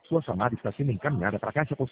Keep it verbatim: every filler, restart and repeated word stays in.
Suas amadas está sendo encaminhada para a caixa postal